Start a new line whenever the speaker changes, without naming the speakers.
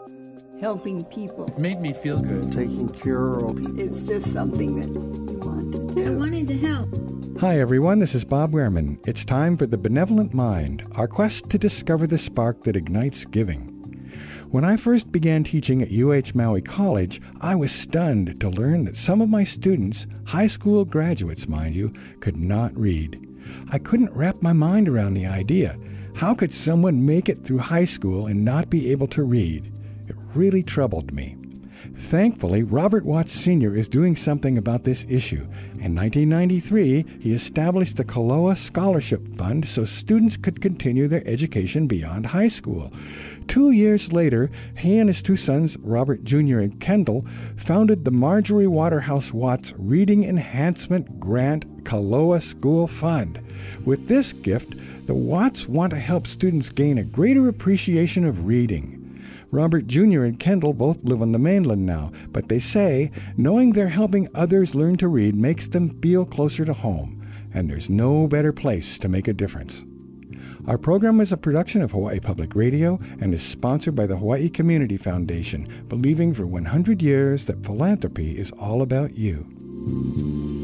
helping people.
It made me feel good.
Taking care of people.
It's just something that you want to do.
I wanted to help.
Hi, everyone. This is Bob Wehrman. It's time for The Benevolent Mind, our quest to discover the spark that ignites giving. When I first began teaching at UH Maui College, I was stunned to learn that some of my students, high school graduates, mind you, could not read. I couldn't wrap my mind around the idea. How could someone make it through high school and not be able to read? It really troubled me. Thankfully, Robert Watts Sr. is doing something about this issue. In 1993, he established the Kaloa Scholarship Fund so students could continue their education beyond high school. 2 years later, he and his two sons, Robert Jr. and Kendall, founded the Marjorie Waterhouse Watts Reading Enhancement Grant Kaloa School Fund. With this gift, the Watts want to help students gain a greater appreciation of reading. Robert Jr. and Kendall both live on the mainland now, but they say knowing they're helping others learn to read makes them feel closer to home, and there's no better place to make a difference. Our program is a production of Hawaii Public Radio and is sponsored by the Hawaii Community Foundation, believing for 100 years that philanthropy is all about you.